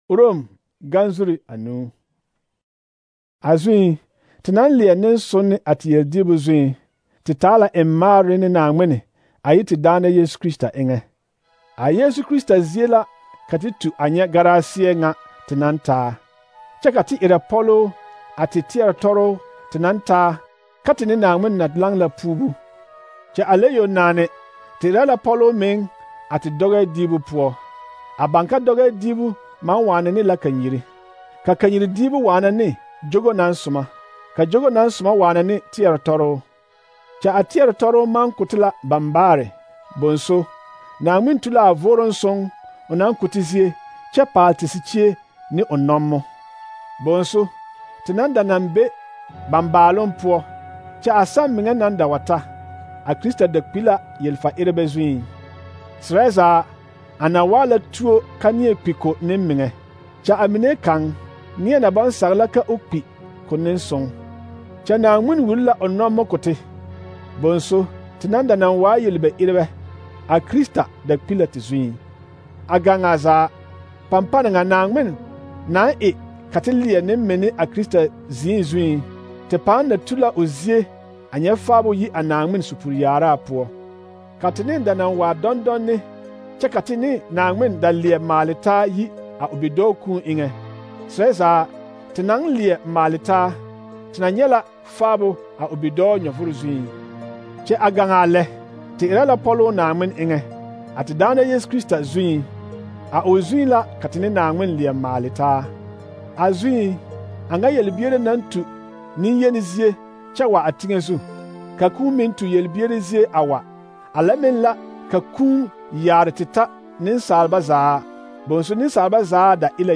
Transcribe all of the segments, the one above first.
Rom ganzuri anu. Azui tenan lia nen sonne at yeldibu zui te tala emmare ne na ngmene ayi te dana Yesu Krista enge. A Yesu Krista ziela katitu anya garasie nga tenan ta. Chakati ira polo ati tiara toro tenan ta kati ne na ngmen nat lang la pubu. Cha aleyo nane te la polo meng ati doge dibu puo. Abanka doge dibu man wane ni la kanyiri. Ka kanyiri dibu wane ni jogo nan suma. Ka jogo nan suma wane ni tiara toro. Cha a tiara toro man kutila bambare bonso. Na ngmin tula avoron song onan kutizie cha paltisichie ni onommo. Bonso tinanda nambe bambalon puo cha asam minga nanda wata a Krista de pila yelfa irebezwin. Sreza anawala tuo kanye piko nemminge cha amine kan nie na ban sarla ka ukpi konen song cha na ngmin wulla onommo kote. Bonso tinanda nan wa yelbe irebe a Krista de pila tizwin. Aganga za pampana nga nangmen na katilia ne mene a Krista zinzwin te pan na tula ozie anya fabo yi anangmen supuriyara po. Katini da nan wa dondon ne che katini nangmen da lie malita yi a obidoku inge. Sreza tenang lie malita tenanyela fabo a obido nyofuru zwin. Che aganga le te irala polo nangmen inge ati dana Yesu Krista zwin a ozwin la katini nangmen lie malita. Azui anga yelbiere nantu ni yenizie chawa atingezu kaku mintu yelbiere zie awa alamen la kaku yaretita nin salba za bonso nin salba za da ila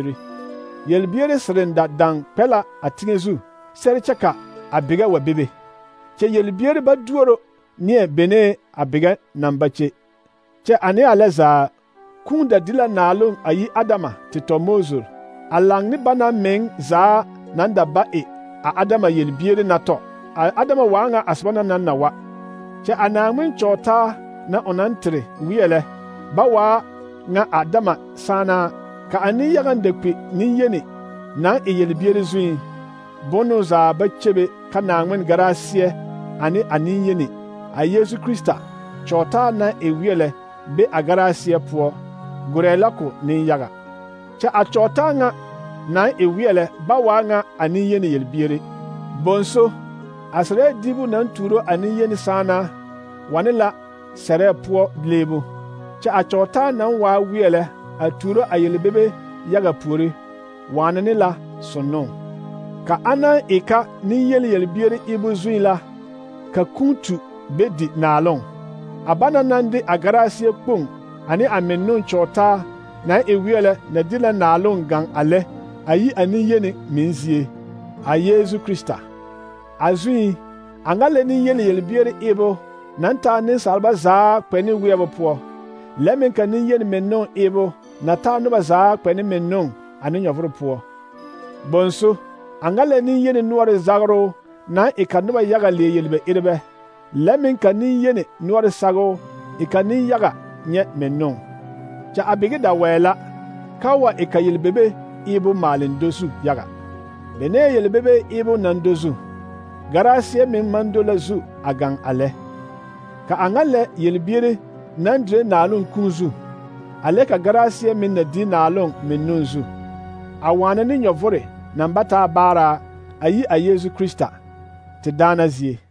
yelbiere serenda dan pela atingezu sere chaka abiga wa bebe che yelbiere ba duoro nie bene abiga nambache che ane aleza kunda dila nalung ayi adama titomozur alang ni bana meng za nanda ba a adama yelbiere na to a adama wanga asbana nan na wa che anangmen chota na onantre wiele ba wa nga adama sana ka ani yagan dekpe ni yene na yelbiere zui bono za ba chebe kanangmen garasie ani yene a Yesu Krista chota na wiele be agarasie po gurelako ni yaga cha achota nga na ewiele bawa nga ani yene yelbiere bonso asre dibu nan turo ani yene sana wanela sere po lebu cha achota nan wa wiele aturo ayelbebe yaga puri wanene la sonno ka ana eka ni yele yelbiere ibu zuila ka kuntu bedi nalon abana nande agarasie kpong ani amennon chota na ewiele na dila nalon gang ale ayi ani yene minzie a Yesu Krista azui angale ni yele yelbiere ebo nanta ni salba za kweni webo po lemen ka ni yene mennon ebo nata no za kweni mennon ani nyovro po bonso angale ni yene nuore zagro na ikanuba yaga le yelbe irbe lemen ka ni yene nuore sago ikani yaga nye mennon cha abigi da wela kawa ikayelbebe ibu malin dozu yaga bene yelbebe ibu nan dozu garasie min mandola zu agang ale ka angale yelbiere nandre nalun kunzu ale ka garasie min na di nalun minnunzu awana ni nyovore nambata bara ayi a Yesu Krista te dana zie